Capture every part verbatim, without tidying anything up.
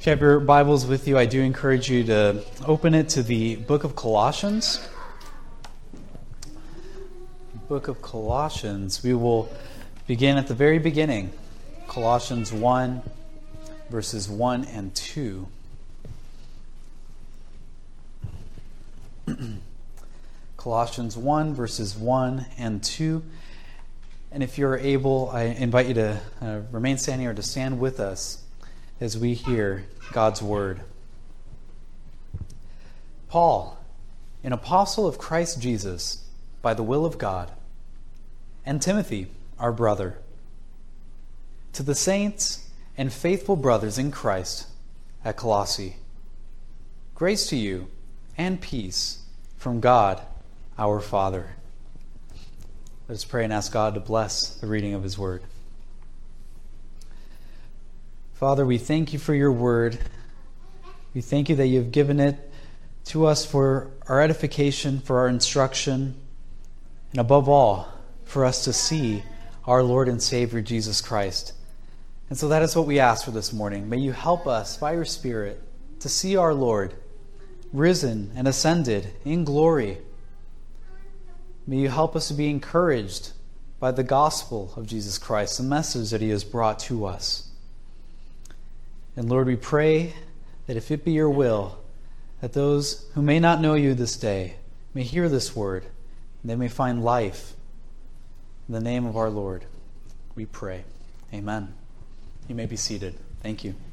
If you have your Bibles with you, I do encourage you to open it to the book of Colossians. Book of Colossians. We will begin at the very beginning. Colossians one, verses one and two. Colossians one, verses one and two. And if you're able, I invite you to uh, remain standing or to stand with us as we hear God's word. Paul, an apostle of Christ Jesus, by the will of God, and Timothy, our brother, to the saints and faithful brothers in Christ at Colossae, grace to you and peace from God our Father. Let us pray and ask God to bless the reading of His word. Father, we thank you for your word. We thank you that you have given it to us for our edification, for our instruction, and above all, for us to see our Lord and Savior, Jesus Christ. And so that is what we ask for this morning. May you help us by your Spirit to see our Lord risen and ascended in glory. May you help us to be encouraged by the gospel of Jesus Christ, the message that he has brought to us. And Lord, we pray that if it be your will, that those who may not know you this day may hear this word, and they may find life. In the name of our Lord, we pray. Amen. You may be seated. Thank you.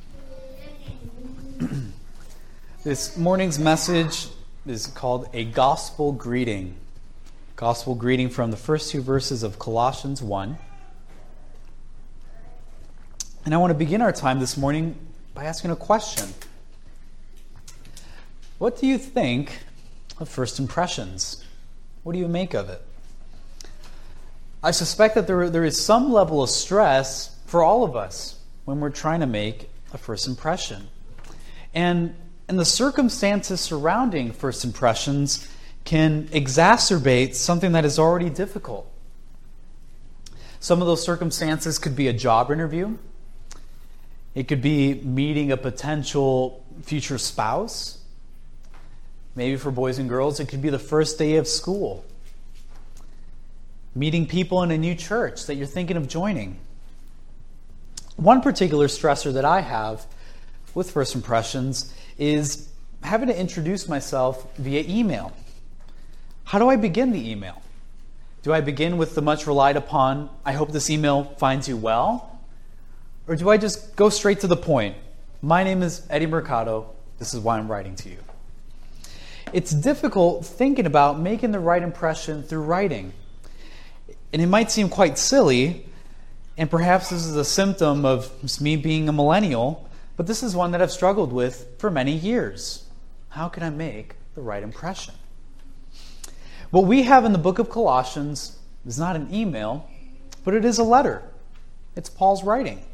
This morning's message is called A Gospel Greeting. Gospel greeting from the first two verses of Colossians one. And I want to begin our time this morning by asking a question. What do you think of first impressions? What do you make of it? I suspect that there, there is some level of stress for all of us when we're trying to make a first impression. And, and the circumstances surrounding first impressions can exacerbate something that is already difficult. Some of those circumstances could be a job interview. It could be meeting a potential future spouse. Maybe for boys and girls, it could be the first day of school. Meeting people in a new church that you're thinking of joining. One particular stressor that I have with first impressions is having to introduce myself via email. How do I begin the email? Do I begin with the much relied upon, I hope this email finds you well? Or do I just go straight to the point? My name is Eddie Mercado. This is why I'm writing to you. It's difficult thinking about making the right impression through writing. And it might seem quite silly, and perhaps this is a symptom of just me being a millennial, but this is one that I've struggled with for many years. How can I make the right impression? What we have in the book of Colossians is not an email, but it is a letter. It's Paul's writing.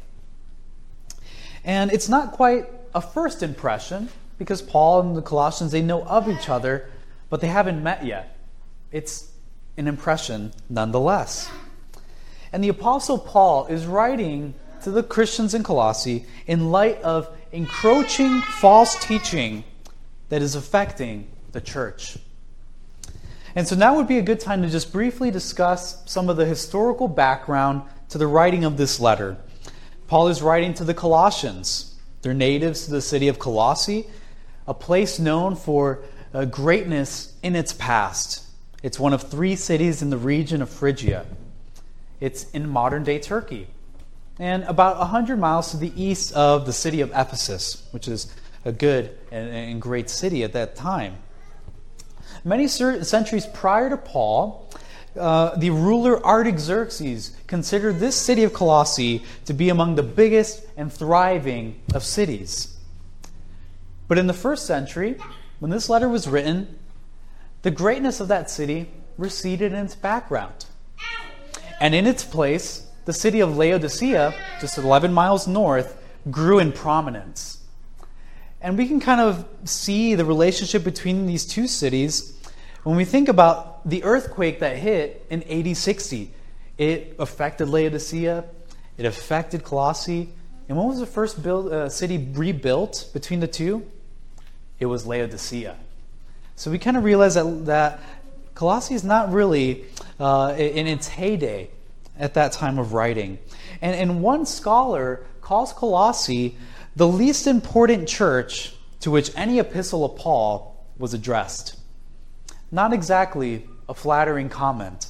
And it's not quite a first impression, because Paul and the Colossians, they know of each other, but they haven't met yet. It's an impression nonetheless. And the Apostle Paul is writing to the Christians in Colossae in light of encroaching false teaching that is affecting the church. And so now would be a good time to just briefly discuss some of the historical background to the writing of this letter. Paul is writing to the Colossians. They're natives to the city of Colossae, a place known for uh, greatness in its past. It's one of three cities in the region of Phrygia. It's in modern-day Turkey, and about one hundred miles to the east of the city of Ephesus, which is a good and, and great city at that time. Many centuries prior to Paul, uh, the ruler Artaxerxes considered this city of Colossae to be among the biggest and thriving of cities. But in the first century, when this letter was written, the greatness of that city receded in its background. And in its place, the city of Laodicea, just eleven miles north, grew in prominence. And we can kind of see the relationship between these two cities when we think about the earthquake that hit in A D sixty. It affected Laodicea, it affected Colossae, And when was the first build, uh, city rebuilt between the two? It was Laodicea. So we kind of realize that, that Colossae is not really uh, in its heyday at that time of writing. And, and one scholar calls Colossae the least important church to which any epistle of Paul was addressed. Not exactly a flattering comment.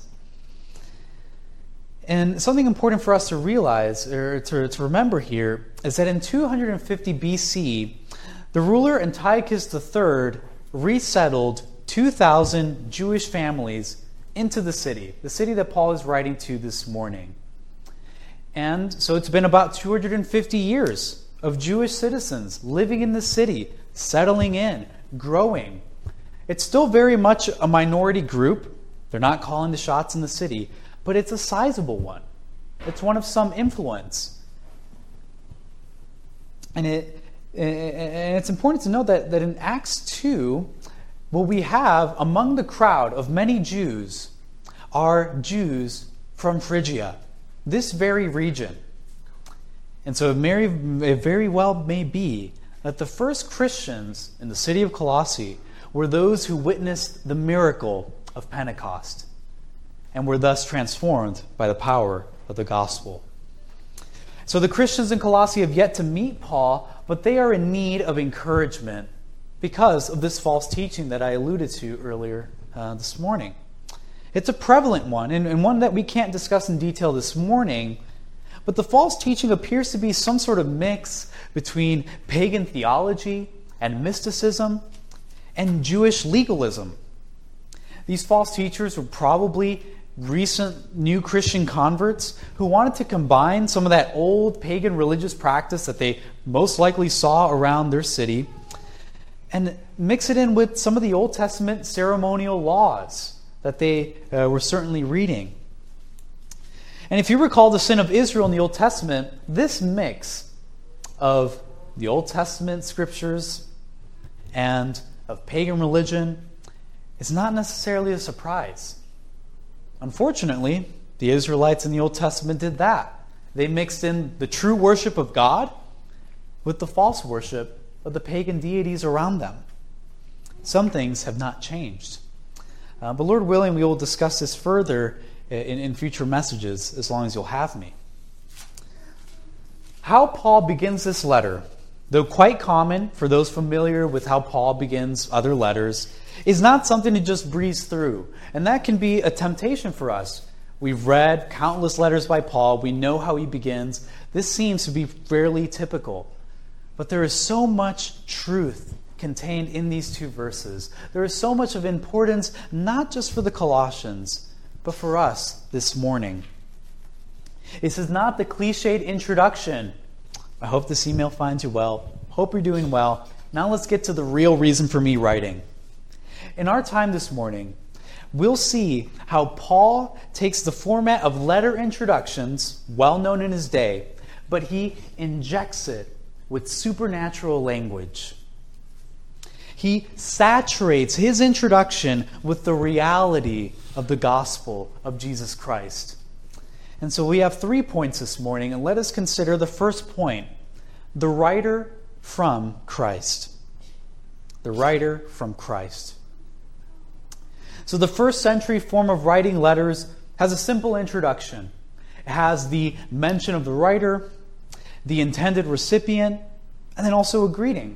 And something important for us to realize, or to, to remember here, is that in two hundred fifty B C, the ruler Antiochus the third resettled two thousand Jewish families into the city, the city that Paul is writing to this morning. And so it's been about two hundred fifty years of Jewish citizens living in the city, settling in, growing. It's still very much a minority group. They're not calling the shots in the city, but it's a sizable one. It's one of some influence. And it and it's important to note that, that in Acts two, what we have among the crowd of many Jews are Jews from Phrygia, this very region. And so it, may, it very well may be that the first Christians in the city of Colossae were those who witnessed the miracle of Pentecost and were thus transformed by the power of the gospel. So the Christians in Colossae have yet to meet Paul, but they are in need of encouragement because of this false teaching that I alluded to earlier uh, this morning. It's a prevalent one, and, and one that we can't discuss in detail this morning, but the false teaching appears to be some sort of mix between pagan theology and mysticism and Jewish legalism. These false teachers were probably recent new Christian converts who wanted to combine some of that old pagan religious practice that they most likely saw around their city and mix it in with some of the Old Testament ceremonial laws that they uh, were certainly reading. And if you recall the sin of Israel in the Old Testament, this mix of the Old Testament scriptures and of pagan religion is not necessarily a surprise. Unfortunately, the Israelites in the Old Testament did that. They mixed in the true worship of God with the false worship of the pagan deities around them. Some things have not changed. Uh, but Lord willing, we will discuss this further in, in future messages, as long as you'll have me. How Paul begins this letter, though quite common for those familiar with how Paul begins other letters, is not something to just breeze through. And that can be a temptation for us. We've read countless letters by Paul. We know how he begins. This seems to be fairly typical. But there is so much truth contained in these two verses. There is so much of importance, not just for the Colossians, but for us this morning. This is not the cliched introduction. I hope this email finds you well. Hope you're doing well. Now let's get to the real reason for me writing. In our time this morning, we'll see how Paul takes the format of letter introductions, well known in his day, but he injects it with supernatural language. He saturates his introduction with the reality of the gospel of Jesus Christ. And so we have three points this morning, and let us consider the first point, the writer from Christ. The writer from Christ. So the first century form of writing letters has a simple introduction. It has the mention of the writer, the intended recipient, and then also a greeting.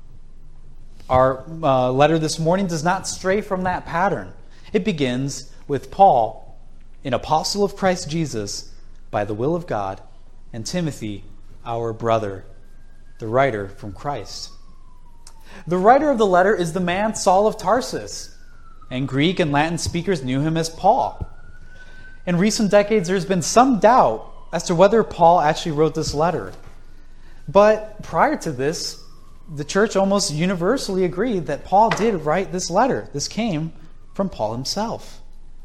Our uh, letter this morning does not stray from that pattern. It begins with Paul, an apostle of Christ Jesus, by the will of God, and Timothy, our brother, the writer from Christ. The writer of the letter is the man Saul of Tarsus, and Greek and Latin speakers knew him as Paul. In recent decades, there's been some doubt as to whether Paul actually wrote this letter. But prior to this, the church almost universally agreed that Paul did write this letter. This came from Paul himself.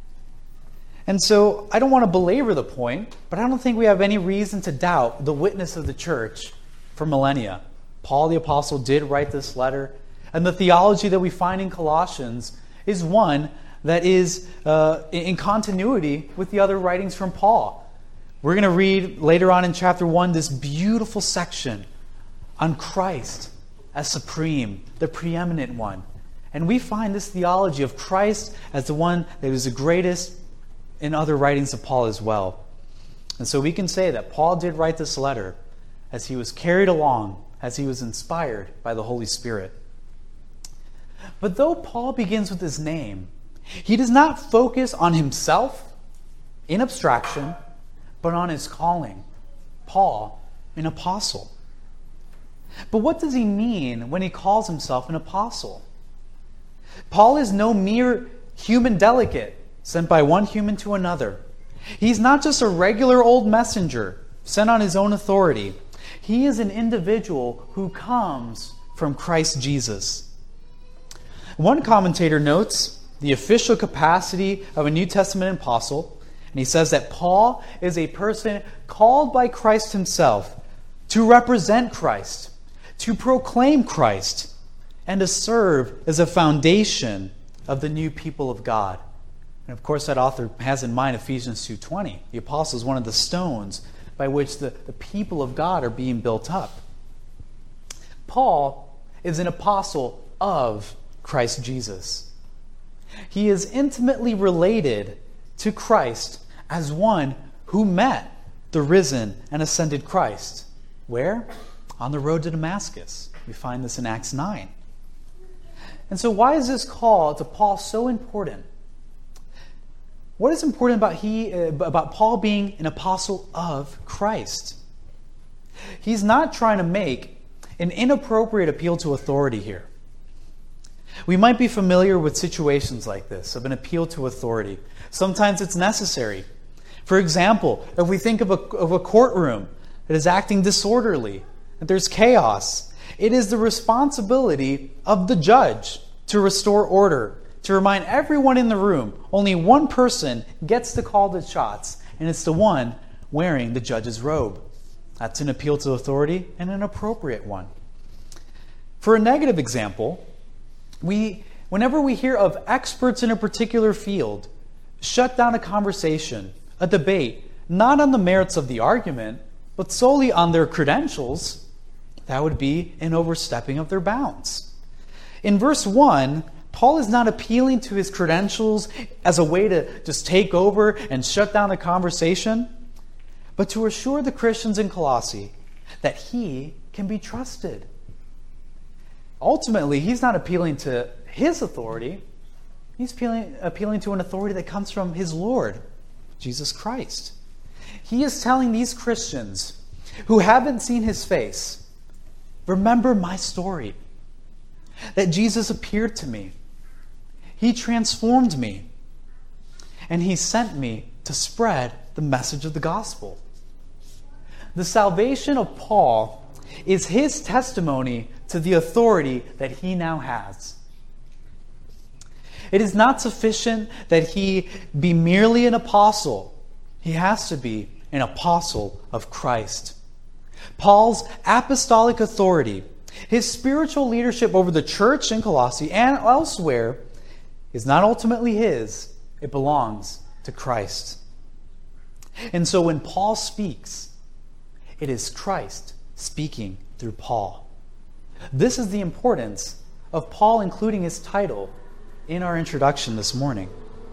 And so I don't want to belabor the point, but I don't think we have any reason to doubt the witness of the church for millennia. Paul the apostle did write this letter, and the theology that we find in Colossians is one that is uh, in continuity with the other writings from Paul. We're going to read later on in chapter one this beautiful section on Christ as supreme, the preeminent one. And we find this theology of Christ as the one that is the greatest in other writings of Paul as well. And so we can say that Paul did write this letter as he was carried along, as he was inspired by the Holy Spirit. But though Paul begins with his name, he does not focus on himself in abstraction, but on his calling, Paul, an apostle. But what does he mean when he calls himself an apostle? Paul is no mere human delegate sent by one human to another. He's not just a regular old messenger sent on his own authority. He is an individual who comes from Christ Jesus. One commentator notes the official capacity of a New Testament apostle, and he says that Paul is a person called by Christ himself to represent Christ, to proclaim Christ, and to serve as a foundation of the new people of God. And of course, that author has in mind Ephesians two twenty. The apostle is one of the stones by which the, the people of God are being built up. Paul is an apostle of Christ Jesus. He is intimately related to Christ as one who met the risen and ascended Christ. Where? On the road to Damascus. We find this in Acts nine. And so why is this call to Paul so important? What is important about he about Paul being an apostle of Christ? He's not trying to make an inappropriate appeal to authority here. We might be familiar with situations like this, of an appeal to authority. Sometimes it's necessary. For example, if we think of a, of a courtroom that is acting disorderly, that there's chaos, it is the responsibility of the judge to restore order, to remind everyone in the room only one person gets to call the shots, and it's the one wearing the judge's robe. That's an appeal to authority, and an appropriate one. For a negative example, we, whenever we hear of experts in a particular field shut down a conversation, a debate, not on the merits of the argument, but solely on their credentials, that would be an overstepping of their bounds. In verse one, Paul is not appealing to his credentials as a way to just take over and shut down a conversation, but to assure the Christians in Colossae that he can be trusted. Ultimately, he's not appealing to his authority. He's appealing, appealing to an authority that comes from his Lord, Jesus Christ. He is telling these Christians who haven't seen his face, remember my story, that Jesus appeared to me. He transformed me, and he sent me to spread the message of the gospel. The salvation of Paul is his testimony to the authority that he now has. It is not sufficient that he be merely an apostle. He has to be an apostle of Christ. Paul's apostolic authority, his spiritual leadership over the church in Colossae and elsewhere, is not ultimately his. It belongs to Christ. And so when Paul speaks, it is Christ speaking through Paul. This is the importance of Paul including his title in our introduction this morning.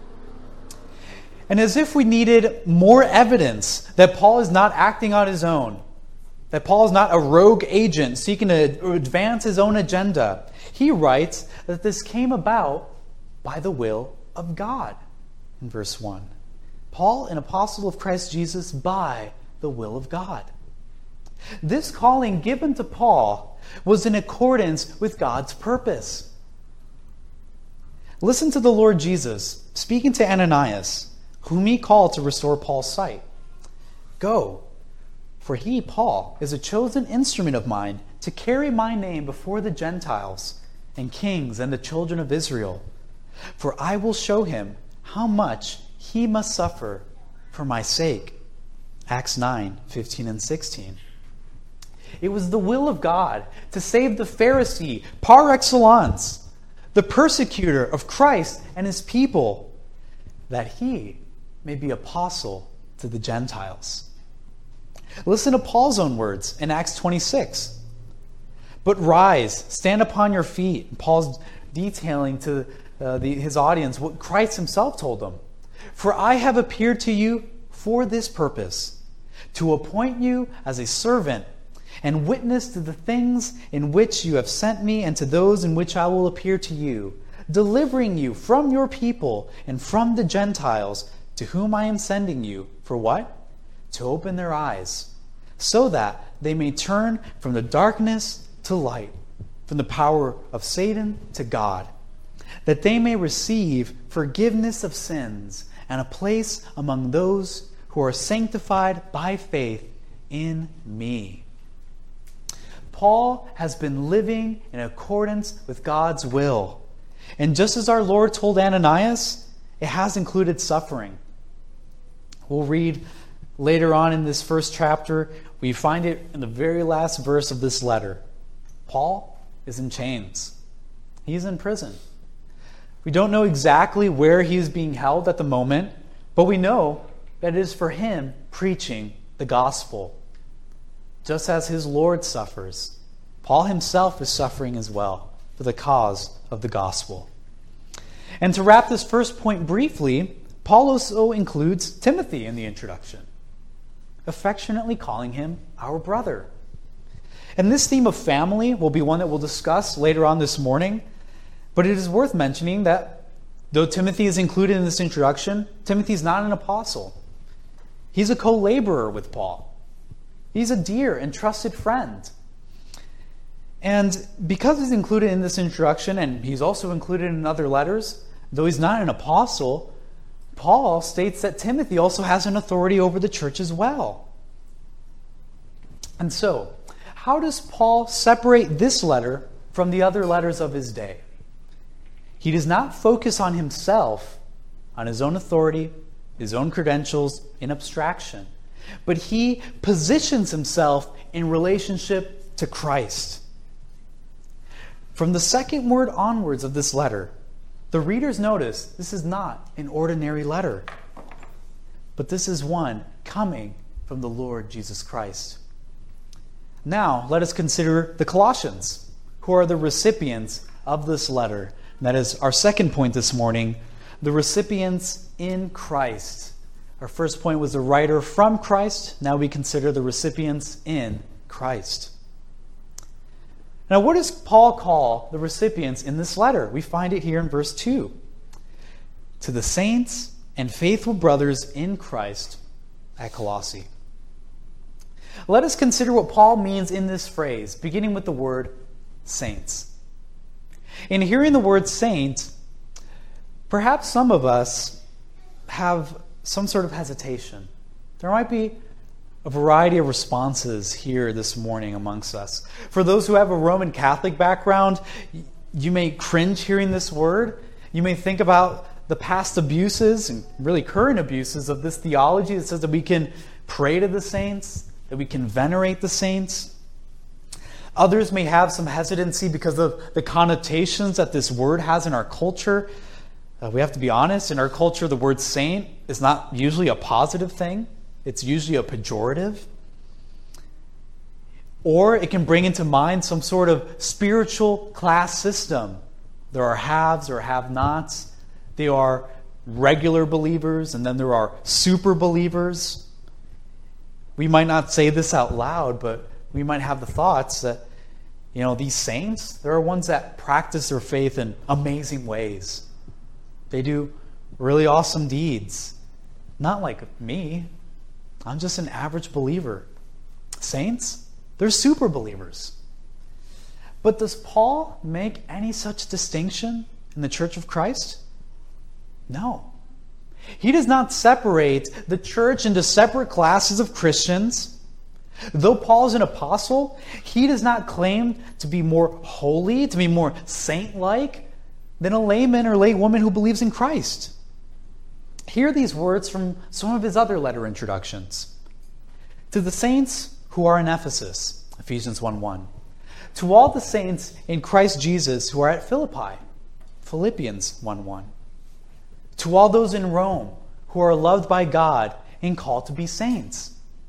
And as if we needed more evidence that Paul is not acting on his own, that Paul is not a rogue agent seeking to advance his own agenda, he writes that this came about by the will of God in verse one. Paul, an apostle of Christ Jesus, by the will of God. This calling given to Paul was in accordance with God's purpose. Listen to the Lord Jesus speaking to Ananias, whom he called to restore Paul's sight. Go, for he, Paul, is a chosen instrument of mine to carry my name before the Gentiles and kings and the children of Israel. For I will show him how much he must suffer for my sake. Acts nine, fifteen and sixteen. It was the will of God to save the Pharisee par excellence, the persecutor of Christ and his people, that he may be apostle to the Gentiles. Listen to Paul's own words in Acts twenty-six. But rise, stand upon your feet. Paul's detailing to uh, the, his audience what Christ himself told them. For I have appeared to you for this purpose, to appoint you as a servant and witness to the things in which you have sent me and to those in which I will appear to you, delivering you from your people and from the Gentiles to whom I am sending you. For what? To open their eyes, so that they may turn from the darkness to light, from the power of Satan to God, that they may receive forgiveness of sins and a place among those who are sanctified by faith in me. Paul has been living in accordance with God's will. And just as our Lord told Ananias, it has included suffering. We'll read later on in this first chapter, we find it in the very last verse of this letter. Paul is in chains. He's in prison. We don't know exactly where he is being held at the moment, but we know that it is for him preaching the gospel. Just as his Lord suffers, Paul himself is suffering as well for the cause of the gospel. And to wrap this first point briefly, Paul also includes Timothy in the introduction, affectionately calling him our brother. And this theme of family will be one that we'll discuss later on this morning, but it is worth mentioning that though Timothy is included in this introduction, Timothy's not an apostle. He's a co-laborer with Paul. He's a dear and trusted friend. And because he's included in this introduction, and he's also included in other letters, though he's not an apostle, Paul states that Timothy also has an authority over the church as well. And so, how does Paul separate this letter from the other letters of his day? He does not focus on himself, on his own authority, his own credentials in abstraction, but he positions himself in relationship to Christ. From the second word onwards of this letter, the readers notice this is not an ordinary letter, but this is one coming from the Lord Jesus Christ. Now, let us consider the Colossians, who are the recipients of this letter. And that is our second point this morning, the recipients in Christ. Our first point was the writer from Christ. Now we consider the recipients in Christ. Now, what does Paul call the recipients in this letter? We find it here in verse two. To the saints and faithful brothers in Christ at Colossae. Let us consider what Paul means in this phrase, beginning with the word saints. In hearing the word saint, perhaps some of us have some sort of hesitation. There might be a variety of responses here this morning amongst us. For those who have a Roman Catholic background, you may cringe hearing this word. You may think about the past abuses and really current abuses of this theology that says that we can pray to the saints, that we can venerate the saints. Others may have some hesitancy because of the connotations that this word has in our culture. Uh, we have to be honest, in our culture, the word saint is not usually a positive thing. It's usually a pejorative. Or it can bring into mind some sort of spiritual class system. There are haves or have-nots. There are regular believers, and then there are super believers. We might not say this out loud, but we might have the thoughts that, you know, these saints, there are ones that practice their faith in amazing ways. They do really awesome deeds. Not like me. I'm just an average believer. Saints, they're super believers. But does Paul make any such distinction in the Church of Christ? No. He does not separate the church into separate classes of Christians. Though Paul is an apostle, he does not claim to be more holy, to be more saint-like than a layman or laywoman who believes in Christ. Hear these words from some of his other letter introductions. To the saints who are in Ephesus, Ephesians one one. To all the saints in Christ Jesus who are at Philippi, Philippians one one. To all those in Rome who are loved by God and called to be saints,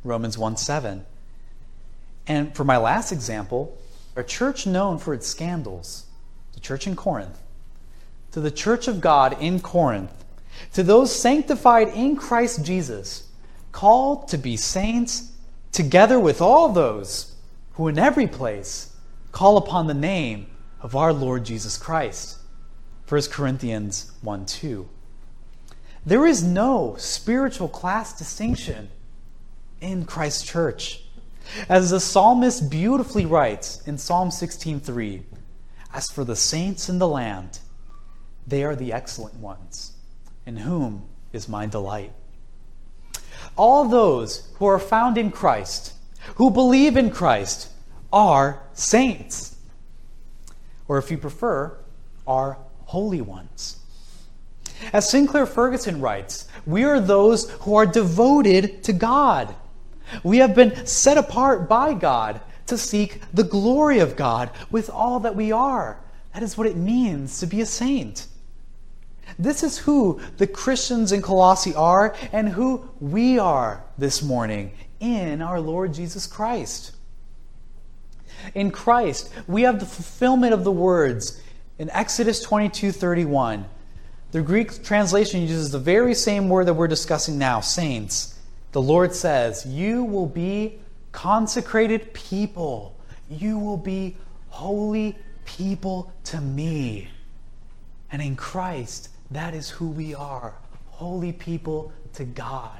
Romans one seven. And for my last example, a church known for its scandals, the church in Corinth, to the church of God in Corinth, to those sanctified in Christ Jesus, called to be saints, together with all those who in every place call upon the name of our Lord Jesus Christ. First Corinthians one two. There is no spiritual class distinction in Christ's church. As the psalmist beautifully writes in Psalm sixteen three, as for the saints in the land, they are the excellent ones, in whom is my delight. All those who are found in Christ, who believe in Christ, are saints. Or if you prefer, are holy ones. As Sinclair Ferguson writes, we are those who are devoted to God. We have been set apart by God to seek the glory of God with all that we are. That is what it means to be a saint. This is who the Christians in Colossae are and who we are this morning in our Lord Jesus Christ. In Christ, we have the fulfillment of the words in Exodus twenty-two thirty-one. The Greek translation uses the very same word that we're discussing now, saints. The Lord says, you will be consecrated people. You will be holy people to me. And in Christ, that is who we are, holy people to God.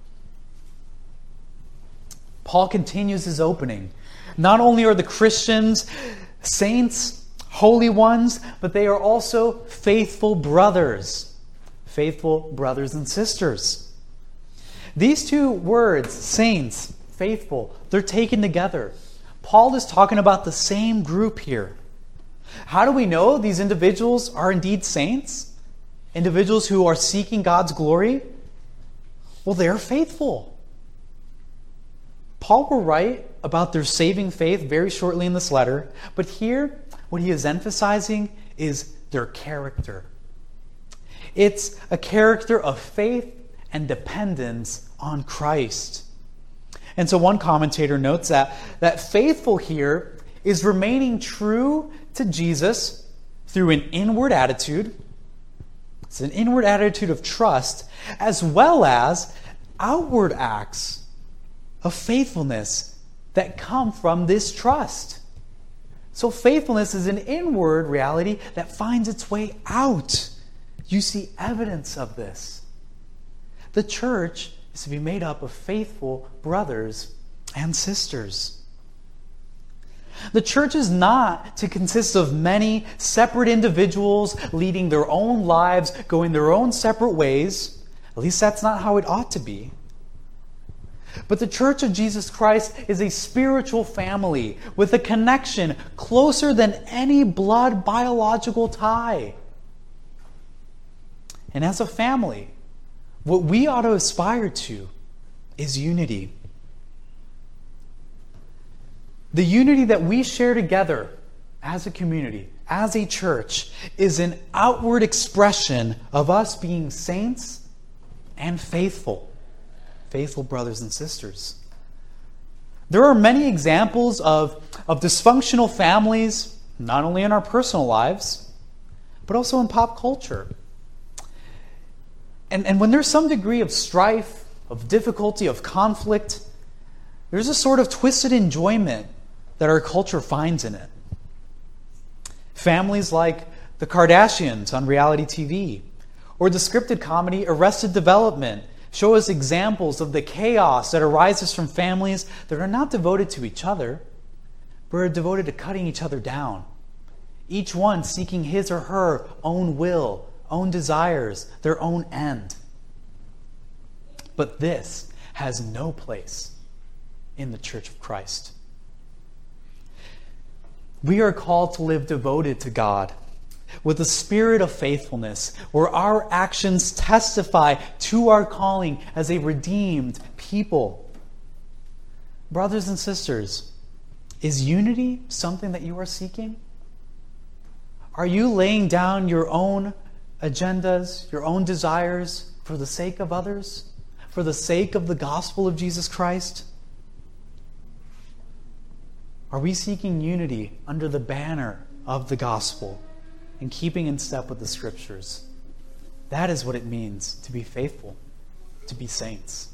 Paul continues his opening. Not only are the Christians saints, holy ones, but they are also faithful brothers, faithful brothers and sisters. These two words, saints, faithful, they're taken together. Paul is talking about the same group here. How do we know these individuals are indeed saints? Individuals who are seeking God's glory? Well, they are faithful. Paul will write about their saving faith very shortly in this letter, but here what he is emphasizing is their character. It's a character of faith and dependence on Christ. And so one commentator notes that, that faithful here is remaining true to Jesus through an inward attitude. It's an inward attitude of trust, as well as outward acts of faithfulness that come from this trust. So faithfulness is an inward reality that finds its way out. You see evidence of this. The church is to be made up of faithful brothers and sisters. The church is not to consist of many separate individuals leading their own lives, going their own separate ways. At least that's not how it ought to be. But the Church of Jesus Christ is a spiritual family with a connection closer than any blood biological tie. And as a family, what we ought to aspire to is unity. The unity that we share together as a community, as a church, is an outward expression of us being saints and faithful. Faithful brothers and sisters. There are many examples of, of dysfunctional families, not only in our personal lives, but also in pop culture. And, and when there's some degree of strife, of difficulty, of conflict, there's a sort of twisted enjoyment that our culture finds in it. Families like the Kardashians on reality T V, or the scripted comedy Arrested Development, show us examples of the chaos that arises from families that are not devoted to each other, but are devoted to cutting each other down. Each one seeking his or her own will, own desires, their own end. But this has no place in the Church of Christ. We are called to live devoted to God with a spirit of faithfulness, where our actions testify to our calling as a redeemed people. Brothers and sisters, is unity something that you are seeking? Are you laying down your own agendas, your own desires for the sake of others, for the sake of the gospel of Jesus Christ? Are we seeking unity under the banner of the gospel and keeping in step with the Scriptures? That is what it means to be faithful, to be saints.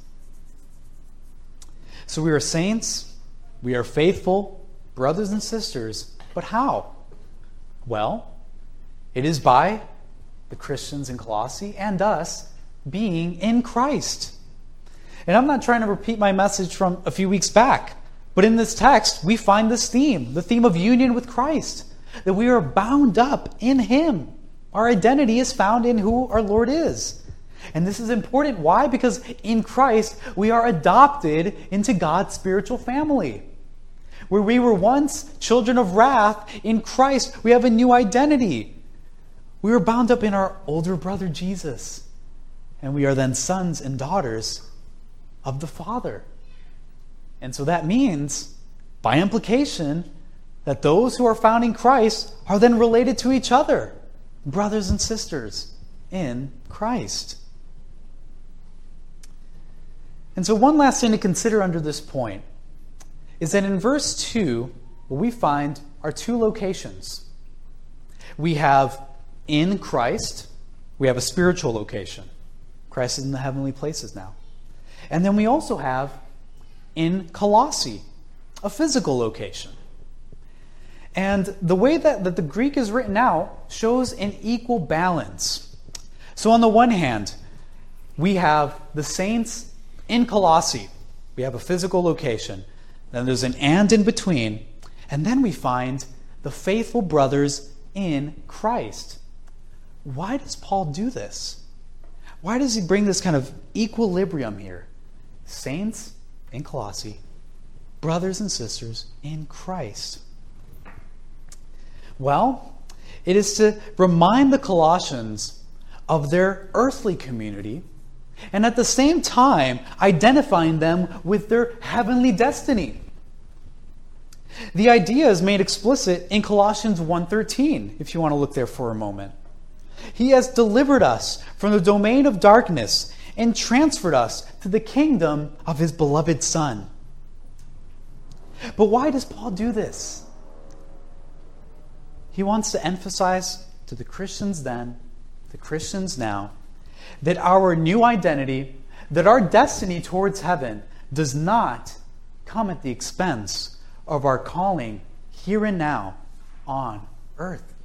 So we are saints, we are faithful, brothers and sisters, but how? Well, it is by the Christians in Colossae and us being in Christ. And I'm not trying to repeat my message from a few weeks back, but in this text, we find this theme, the theme of union with Christ, that we are bound up in Him. Our identity is found in who our Lord is. And this is important. Why? Because in Christ, we are adopted into God's spiritual family. Where we were once children of wrath, in Christ, we have a new identity. We were bound up in our older brother Jesus. And we are then sons and daughters of the Father. And so that means, by implication, that those who are found in Christ are then related to each other, brothers and sisters in Christ. And so one last thing to consider under this point is that in verse two, what we find are two locations. We have in Christ, we have a spiritual location. Christ is in the heavenly places now. And then we also have in Colossae, a physical location. And the way that, that the Greek is written out shows an equal balance. So on the one hand, we have the saints in Colossae. We have a physical location. Then there's an and in between. And then we find the faithful brothers in Christ. Why does Paul do this? Why does he bring this kind of equilibrium here? Saints in Colossae, brothers and sisters in Christ. Well, it is to remind the Colossians of their earthly community and at the same time identifying them with their heavenly destiny. The idea is made explicit in Colossians one thirteen, if you want to look there for a moment. He has delivered us from the domain of darkness and transferred us to the kingdom of His beloved Son. But why does Paul do this? He wants to emphasize to the Christians then, the Christians now, that our new identity, that our destiny towards heaven does not come at the expense of our calling here and now on earth.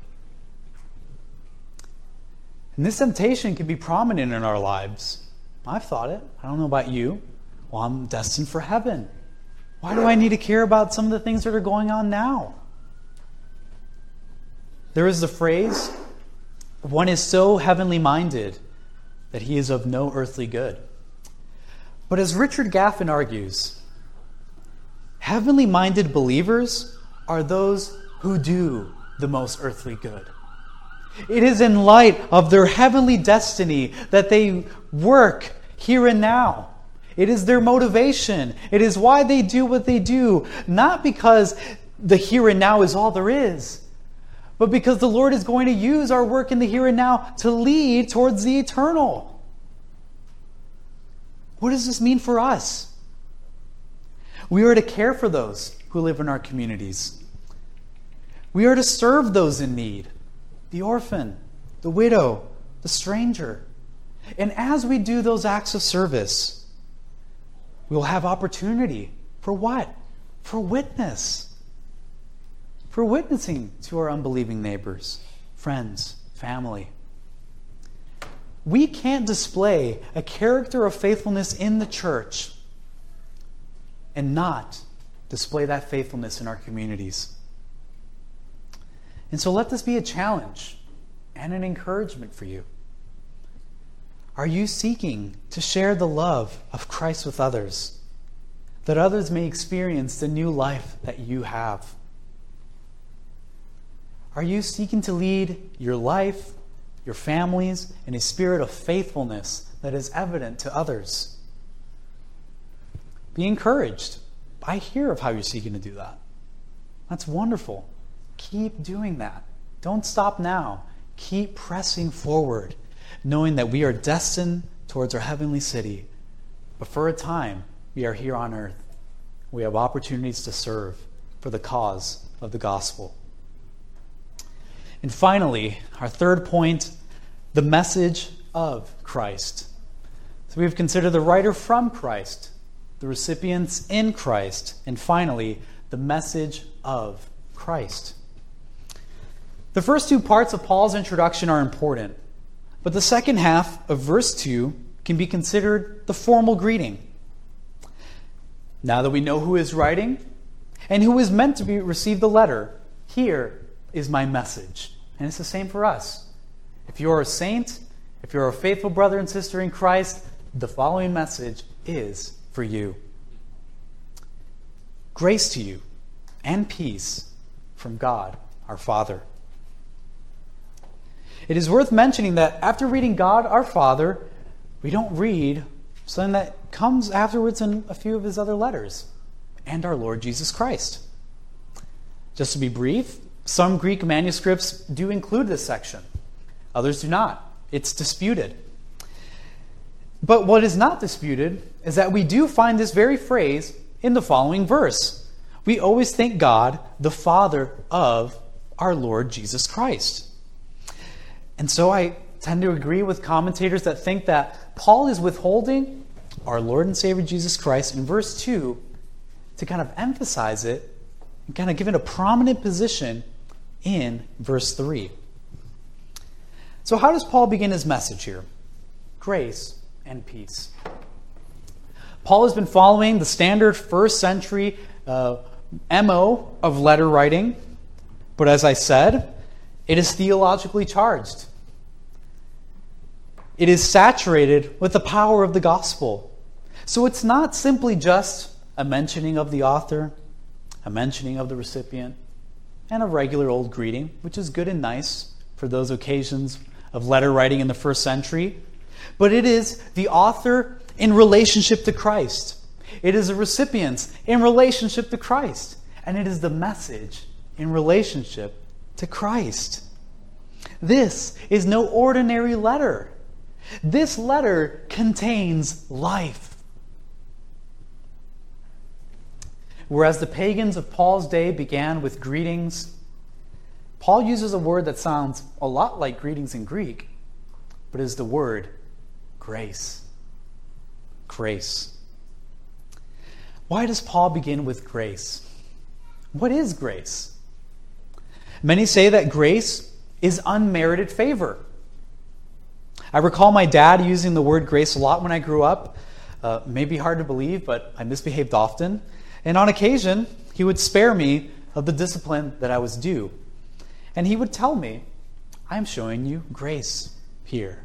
And this temptation can be prominent in our lives. I've thought it. I don't know about you. Well, I'm destined for heaven. Why do I need to care about some of the things that are going on now? There is the phrase, one is so heavenly minded that he is of no earthly good. But as Richard Gaffin argues, heavenly minded believers are those who do the most earthly good. It is in light of their heavenly destiny that they work here and now. It is their motivation. It is why they do what they do. Not because the here and now is all there is, but because the Lord is going to use our work in the here and now to lead towards the eternal. What does this mean for us? We are to care for those who live in our communities. We are to serve those in need, the orphan, the widow, the stranger. And as we do those acts of service, we will have opportunity for what? For witness. For witnessing to our unbelieving neighbors, friends, family. We can't display a character of faithfulness in the church and not display that faithfulness in our communities. And so let this be a challenge and an encouragement for you. Are you seeking to share the love of Christ with others, that others may experience the new life that you have? Are you seeking to lead your life, your families, in a spirit of faithfulness that is evident to others? Be encouraged. I hear of how you're seeking to do that. That's wonderful. Keep doing that. Don't stop now. Keep pressing forward, knowing that we are destined towards our heavenly city But for a time, we are here on earth. We have opportunities to serve for the cause of the gospel. And finally, our third point, the message of Christ. So we've considered the writer from Christ, the recipients in Christ, and finally, the message of Christ. The first two parts of Paul's introduction are important, but the second half of verse two can be considered the formal greeting. Now that we know who is writing and who is meant to be receive the letter, here is my message. And it's the same for us. If you're a saint, if you're a faithful brother and sister in Christ, the following message is for you. Grace to you and peace from God our Father. It is worth mentioning that after reading God our Father, we don't read something that comes afterwards in a few of his other letters, and our Lord Jesus Christ. Just to be brief, some Greek manuscripts do include this section. Others do not. It's disputed. But what is not disputed is that we do find this very phrase in the following verse. We always thank God, the Father of our Lord Jesus Christ. And so I tend to agree with commentators that think that Paul is withholding our Lord and Savior Jesus Christ in verse two to kind of emphasize it and kind of give it a prominent position in verse three. So how does Paul begin his message here? Grace and peace. Paul has been following the standard first century uh, M O of letter writing, but as I said, it is theologically charged. It is saturated with the power of the gospel. So it's not simply just a mentioning of the author, a mentioning of the recipient, and a regular old greeting, which is good and nice for those occasions of letter writing in the first century. But it is the author in relationship to Christ. It is the recipients in relationship to Christ. And it is the message in relationship to Christ. This is no ordinary letter. This letter contains life. Whereas the pagans of Paul's day began with greetings, Paul uses a word that sounds a lot like greetings in Greek, but is the word grace. Grace. Why does Paul begin with grace? What is grace? Many say that grace is unmerited favor. I recall my dad using the word grace a lot when I grew up. Uh, maybe hard to believe, but I misbehaved often. And on occasion, he would spare me of the discipline that I was due. And he would tell me, I'm showing you grace here.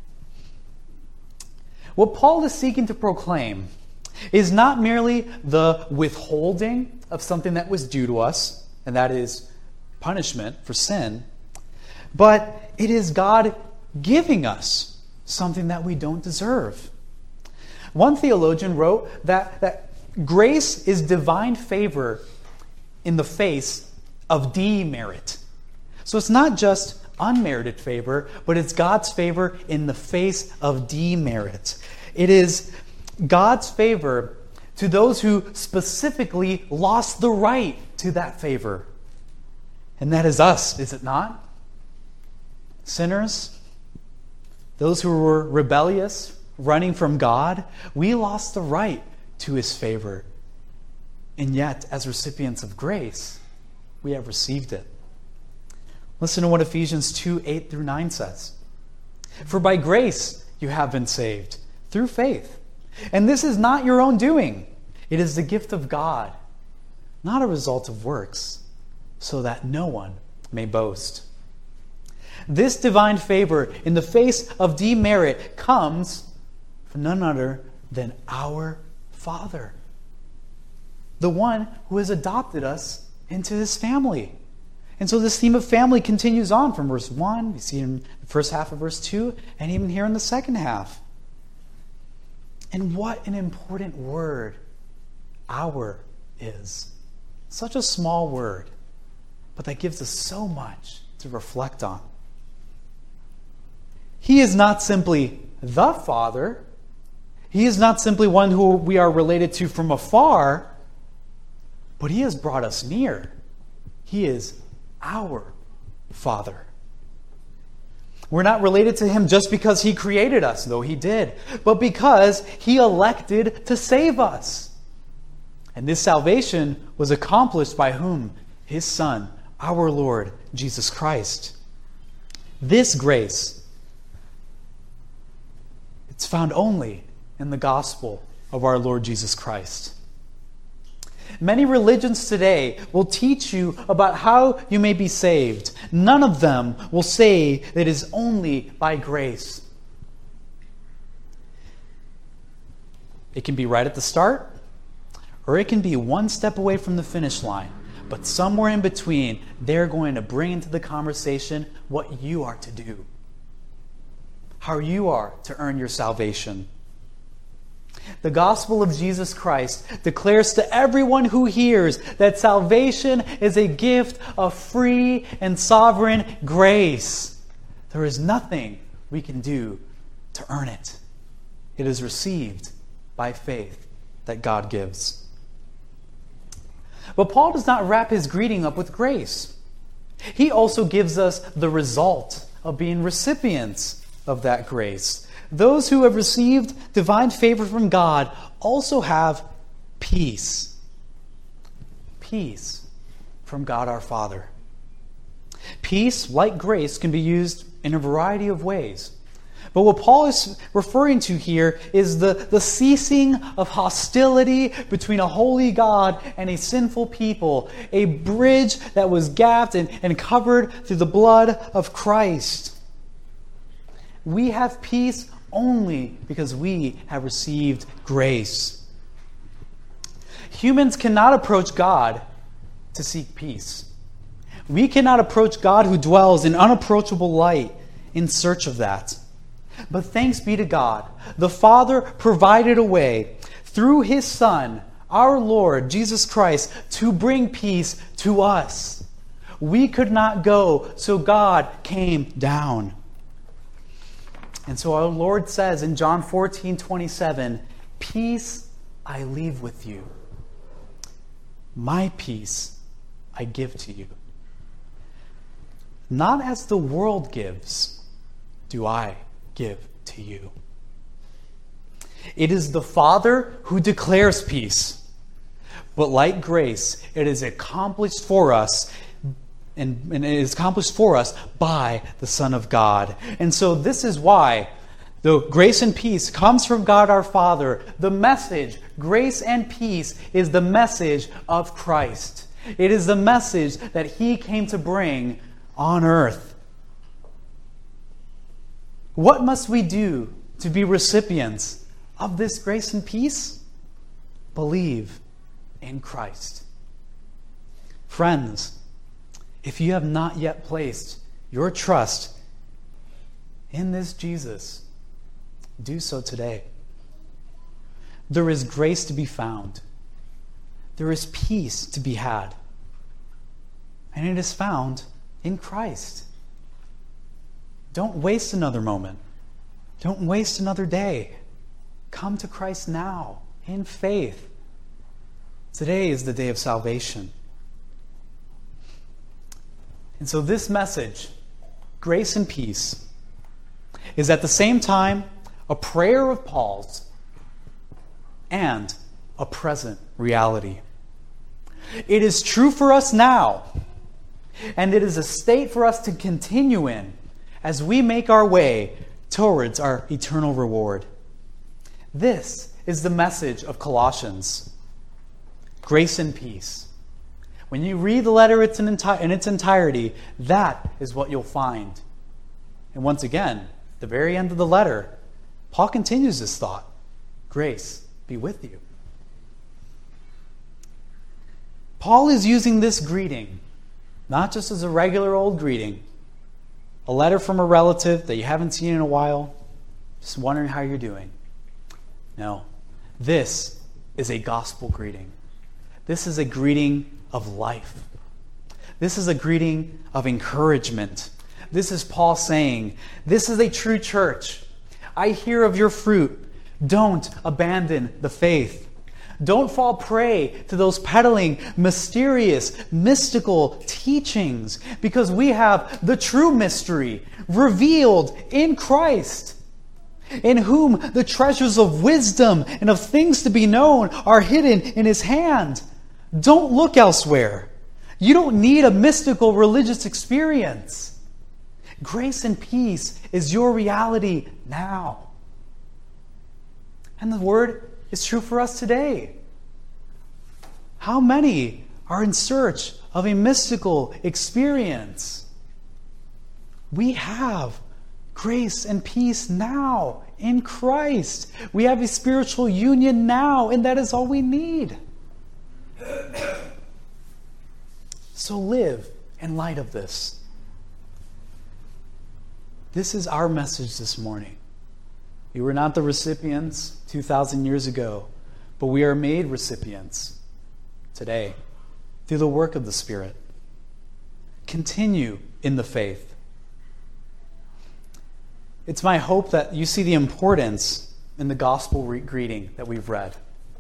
What Paul is seeking to proclaim is not merely the withholding of something that was due to us, and that is punishment for sin, but it is God giving us something that we don't deserve. One theologian wrote that, that grace is divine favor in the face of demerit. So it's not just unmerited favor, but it's God's favor in the face of demerit. It is God's favor to those who specifically lost the right to that favor. And that is us, is it not? Sinners, those who were rebellious, running from God, we lost the right to his favor. And yet, as recipients of grace, we have received it. Listen to what Ephesians two, eight through nine says. For by grace you have been saved, through faith. And this is not your own doing. It is the gift of God, not a result of works, so that no one may boast. This divine favor in the face of demerit comes from none other than our Father, the one who has adopted us into his family. And so this theme of family continues on from verse one. We see it in the first half of verse two, and even here in the second half. And what an important word our is. Such a small word, but that gives us so much to reflect on. He is not simply the Father. He He is not simply one who we are related to from afar, but he has brought us near. He is our Father. We're not related to him just because he created us, though he did, but because he elected to save us. And this salvation was accomplished by whom? His Son, our Lord, Jesus Christ. This grace, it's found only in the gospel of our Lord Jesus Christ. Many religions today will teach you about how you may be saved. None of them will say that it is only by grace. It can be right at the start, or it can be one step away from the finish line. But somewhere in between, they're going to bring into the conversation what you are to do, how you are to earn your salvation. The gospel of Jesus Christ declares to everyone who hears that salvation is a gift of free and sovereign grace. There is nothing we can do to earn it. It is received by faith that God gives. But Paul does not wrap his greeting up with grace. He also gives us the result of being recipients of that grace. Those who have received divine favor from God also have peace. Peace from God our Father. Peace, like grace, can be used in a variety of ways. But what Paul is referring to here is the, the ceasing of hostility between a holy God and a sinful people, a bridge that was gapped and, and covered through the blood of Christ. We have peace only because we have received grace. Humans cannot approach God to seek peace. We cannot approach God who dwells in unapproachable light in search of that. But thanks be to God, the Father provided a way through His Son, our Lord Jesus Christ, to bring peace to us. We could not go, so God came down. And so our Lord says in John fourteen twenty-seven, "Peace I leave with you. My peace I give to you. Not as the world gives, do I give to you." It is the Father who declares peace. But like grace, it is accomplished for us And, and it is accomplished for us by the Son of God. And so this is why, though grace and peace comes from God our Father, the message, grace and peace, is the message of Christ. It is the message that He came to bring on earth. What must we do to be recipients of this grace and peace? Believe in Christ. Friends, if you have not yet placed your trust in this Jesus, do so today. There is grace to be found. There is peace to be had. And it is found in Christ. Don't waste another moment. Don't waste another day. Come to Christ now in faith. Today is the day of salvation. And so this message, grace and peace, is at the same time a prayer of Paul's and a present reality. It is true for us now, and it is a state for us to continue in as we make our way towards our eternal reward. This is the message of Colossians. Grace and peace. When you read the letter in its entirety, that is what you'll find. And once again, at the very end of the letter, Paul continues this thought. Grace be with you. Paul is using this greeting not just as a regular old greeting, a letter from a relative that you haven't seen in a while, just wondering how you're doing. No, this is a gospel greeting. This is a greeting of life. This is a greeting of encouragement. This is Paul saying, this is a true church. I hear of your fruit. Don't abandon the faith. Don't fall prey to those peddling mysterious, mystical teachings, because we have the true mystery revealed in Christ, in whom the treasures of wisdom and of things to be known are hidden in His hand. Don't look elsewhere. You don't need a mystical religious experience. Grace and peace is your reality now. And the word is true for us today. How many are in search of a mystical experience? We have grace and peace now in Christ. We have a spiritual union now, and that is all we need. So live in light of this. This is our message this morning. We were not the recipients two thousand years ago, but we are made recipients today through the work of the Spirit. Continue in the faith. It's my hope that you see the importance in the gospel re- greeting that we've read.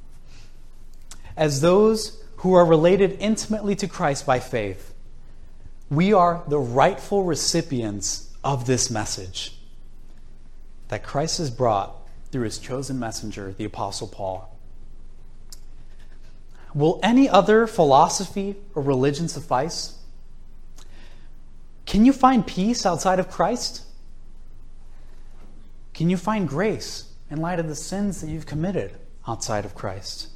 As those who are related intimately to Christ by faith, we are the rightful recipients of this message that Christ has brought through His chosen messenger, the Apostle Paul. Will any other philosophy or religion suffice? Can you find peace outside of Christ? Can you find grace in light of the sins that you've committed outside of Christ?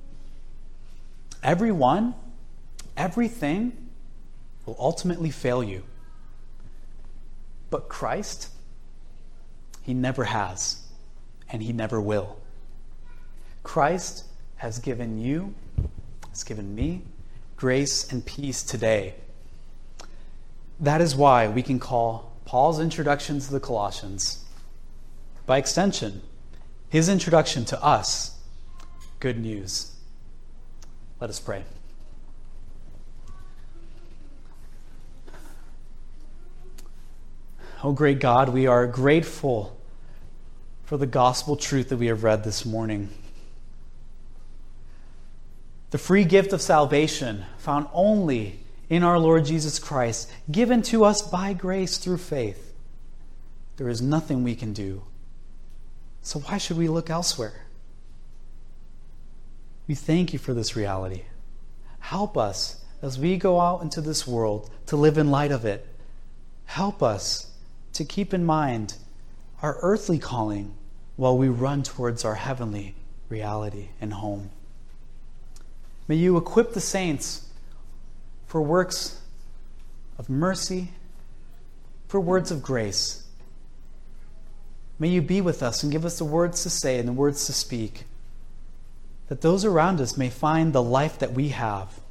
Everyone, everything will ultimately fail you. But Christ, He never has, and He never will. Christ has given you, has given me, grace and peace today. That is why we can call Paul's introduction to the Colossians, by extension, his introduction to us, good news. Let us pray. Oh, great God, we are grateful for the gospel truth that we have read this morning. The free gift of salvation found only in our Lord Jesus Christ, given to us by grace through faith. There is nothing we can do. So why should we look elsewhere? We thank You for this reality. Help us as we go out into this world to live in light of it. Help us to keep in mind our earthly calling while we run towards our heavenly reality and home. May You equip the saints for works of mercy, for words of grace. May You be with us and give us the words to say and the words to speak, that those around us may find the life that we have.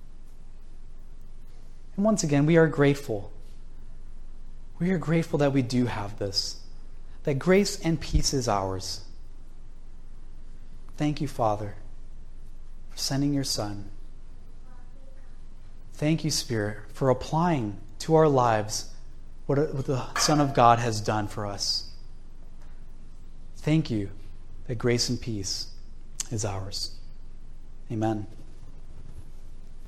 And once again, we are grateful. We are grateful that we do have this, that grace and peace is ours. Thank You, Father, for sending Your Son. Thank You, Spirit, for applying to our lives what the Son of God has done for us. Thank You that grace and peace is ours. Amen.